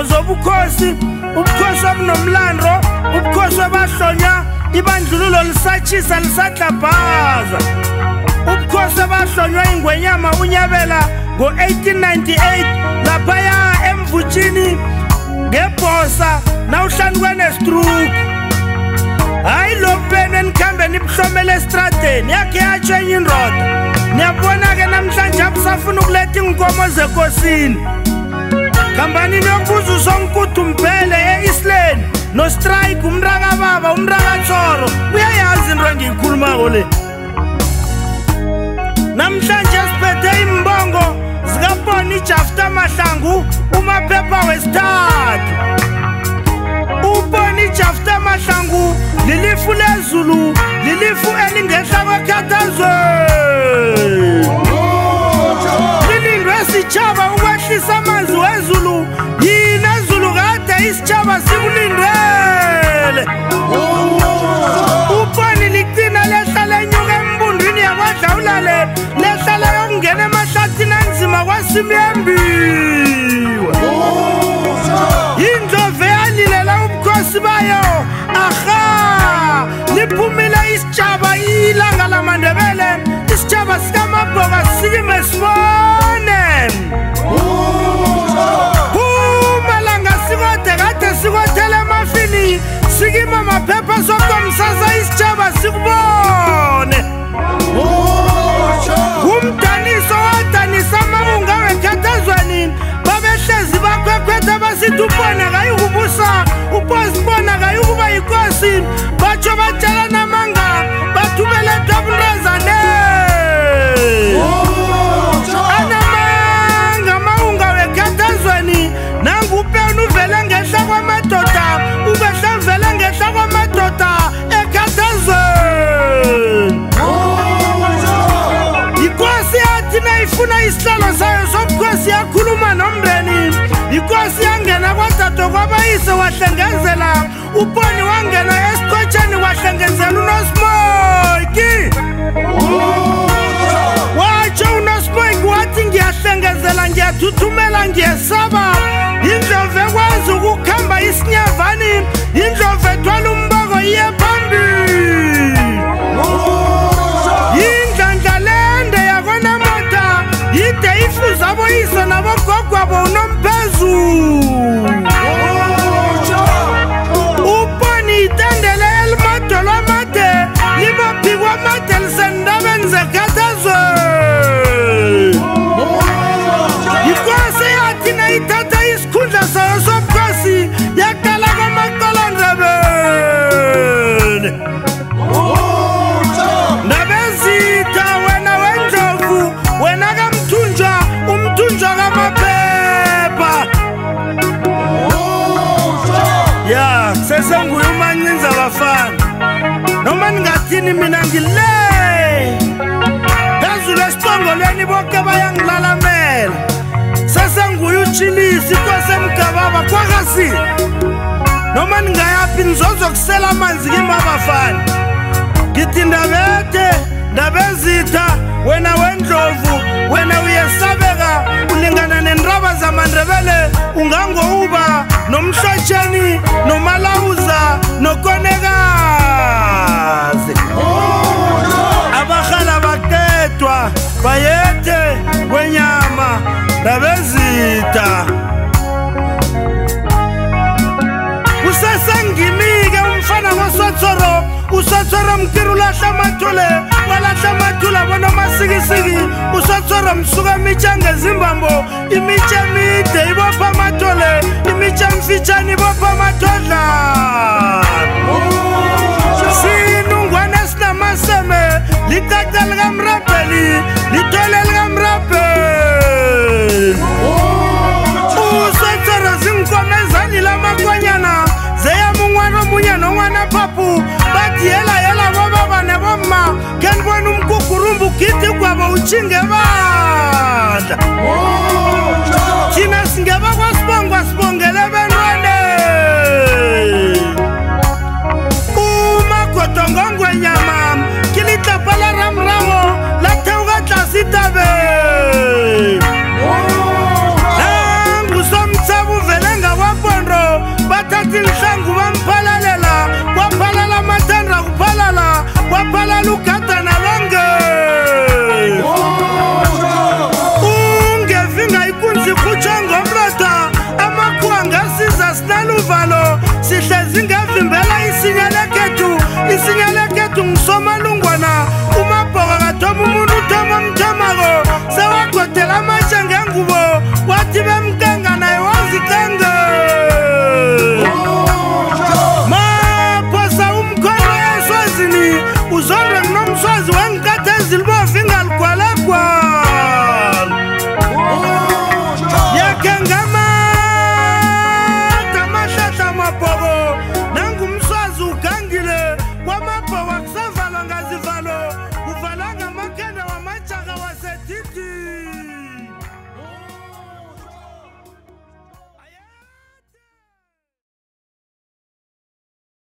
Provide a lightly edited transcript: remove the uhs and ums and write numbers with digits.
izinto zobukhosi, ubukhosi obunomlando, ubukhosi abahlonya ibandlululo lisatshisa lisadlabhaza, ubukhosi abahlonywa ingwenyama uNyabela ngo-1898 laphaya eMvutshini ngebhosa nawuhlanu kwenestroke. Hayi lo pene enikhambe nibuhlomele estradeni yakhe yatsho enye indoda. Niyabona-ke namhlanje abusafuna ukuletha inkomo zekosini. Kambanini yokubuza uSonkutu Mphele e-Eastland noStrike umrakababa umrakaTsoro uyayazi into engiyikhulumako le. Namhlanje siphethe imbongo zikaponi Jafta Mahlangu umaphepha wesithathu. Uponi Jafta Mahlangu lilifu lezulu lilifu elingehla kwekhathazwe. Lilindwe sitshaba ukwehlisa amanzi wezulu yina ezulu kade isitshaba sikulindele. Uponi liqina lehla lenyuka embundwini yakwaDlawulale lehlala yokungena emahlathini anzima kwaSimyambiwe. Indlove yalilela ubukhosi bayo aha liphumile isitshaba ilanga lamaNdebele isitshaba sikaMabhoka sikime sibone. Pumalanga sikode kade sikothele emafini sikima amaphepha sokomsasa isitshaba sikubone. Umdaniso wadanisa amabunga wekhathazweni babehlezi bakhwekhwetha basithi ubona kayikubusa ubosibona kayikuba yinkosi batsho batshela namanga bathumele Dabulezane anamanga amawunga wekhathazweni nangupeni uvele ngehla kwamadoda ubehla vele ngehla kwamadoda ekhathazweni. Inkosi yathi nayifuna isihlalo sayo sobukhosi yakhuluma nomndeni. Inkosi yangena kwadade kwabayise wahlengenzela uponi wangena esiqotsheni wahlengenzela uNosmoki. Watsho uNosmoki wathi ngiyahlengenzela ngiyathuthumela ngiyesaba. Indlove ekwazi ukukhamba isinyavani indlove ethwala umboko iye phambili. Yide ifuza aboyise nabogogo abo uNomphezulu. Uponi itendele elimadolo amade libaphikwa amade lisendabeni zekhathazweni. Inkosi yathi nayithatha isikhundla sayo sobukhosi yaqala kwaMaqolondebele. Ndabezitha wena weNdlovu wena kaMthunjwa umthunjwa kamaphepha. Ya sesenguye uMancinza bafana noma ningathini mina ngile phezulu esiqongolweni bonke bayangilalamela. Sesenguye uChilisi inkosi eMgababa kwakasi noma ningayaphi nizozokusela amanzi kimi abafana. Ngithi ndabezitha wena weNdlovu wena uyesabeka ulingana nendraba zamaNdebele ungangouba noMhlotsheni noMalawuza noKonekazi. Abahala baqedwa bayethe kwenyama ndabezitha. Usesengimike umfana ngoSotsoro uSotsoro mkiru lahla amathule walahla amathule bona masikisiki uSotsoro msuka imitsha ngezimbambo imitsha emide ibopha amathole imitsha emfitshane ibopha amathodla. Sinungwane esinamaseme liqaqa likaMrabheli lithole likaMrabheli. uSotsoro zinkomo ezalile amakwanyana zeyamungwana omunye nongwana phaphu bathi yela bobaba neboma kenibona umgugurumbu githi kwabo utshinge bandla. Thina singeba kwasibongwa sibongele bentwane. Umagodo ngongwenyama kilitapa la ramramo latheuka tlase tabeng. Nangusomtsabu vele ngakwa zonke nginomswazi